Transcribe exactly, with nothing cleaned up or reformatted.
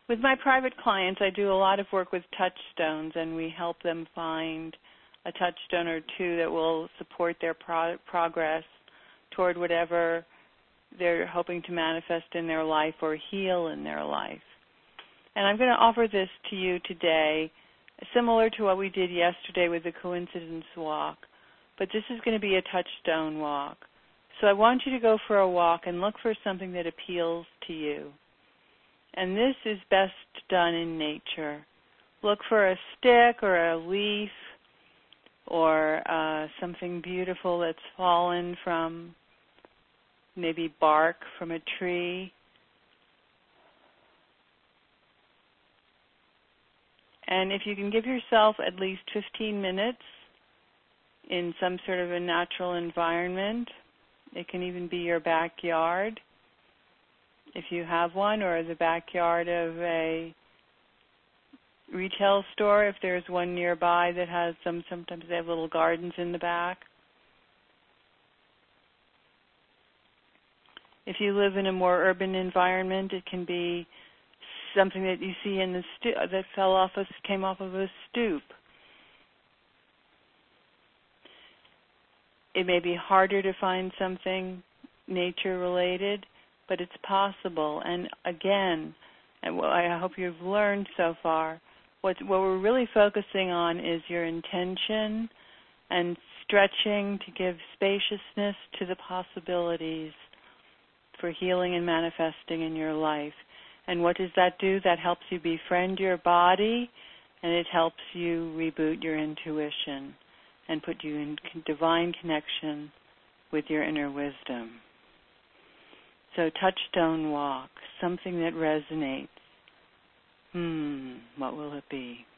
With my private clients, I do a lot of work with touchstones, and we help them find a touchstone or two that will support their pro- progress toward whatever they're hoping to manifest in their life or heal in their life. And I'm going to offer this to you today, similar to what we did yesterday with the coincidence walk, but this is going to be a touchstone walk. So I want you to go for a walk and look for something that appeals to you. And this is best done in nature. Look for a stick or a leaf or uh, something beautiful that's fallen from maybe bark from a tree. And if you can give yourself at least fifteen minutes in some sort of a natural environment, it can even be your backyard, if you have one, or the backyard of a retail store, if there's one nearby that has some, sometimes they have little gardens in the back. If you live in a more urban environment, it can be something that you see in the stu- that fell off a, came off of a stoop. It may be harder to find something nature-related, but it's possible. And again, and what I hope you've learned so far, what, what we're really focusing on is your intention and stretching to give spaciousness to the possibilities for healing and manifesting in your life. And what does that do? That helps you befriend your body, and it helps you reboot your intuition and put you in divine connection with your inner wisdom. So touchstone walk, something that resonates. Hmm, what will it be?